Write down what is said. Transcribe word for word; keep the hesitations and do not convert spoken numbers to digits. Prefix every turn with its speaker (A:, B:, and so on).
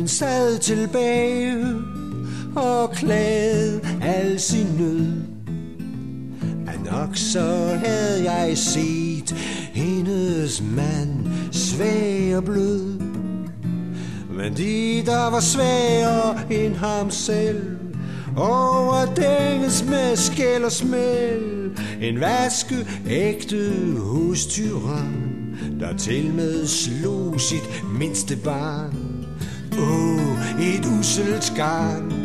A: hun sad tilbage og klagede al sin nød. Nok så havde jeg set hendes mand svag og blød, men de der var svagere end ham selv, over dænges med skæld og smæld. En vaskeægte hustyran, der til med slog sit mindste barn. Åh, et usselt garn.